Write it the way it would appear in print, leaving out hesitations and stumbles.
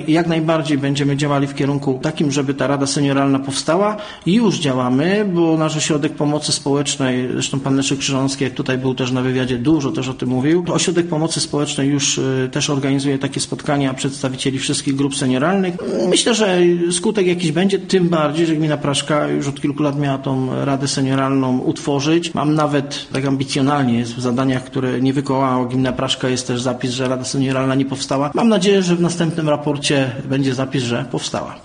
jak najbardziej będziemy działali w kierunku takim, żeby ta Rada Senioralna powstała. Już działamy, bo nasz Ośrodek Pomocy Społecznej, zresztą pan Leszek Krzyżanowski, jak tutaj był też na wywiadzie, dużo też o tym mówił. Ośrodek Pomocy Społecznej już też organizuje takie spotkania przedstawicieli wszystkich grup senioralnych. Myślę, że skutek jakiś będzie, tym bardziej, że gmina Praszka już od kilku lat miała tą Radę Senioralną utworzyć. Mam nawet, tak ambicjonalnie jest w zadaniach, które nie wykonała gmina Praszka, jest też zapis, że Rada Senioralna nie powstała. Mam nadzieję, że w następnym raporcie będzie zapis, że powstała.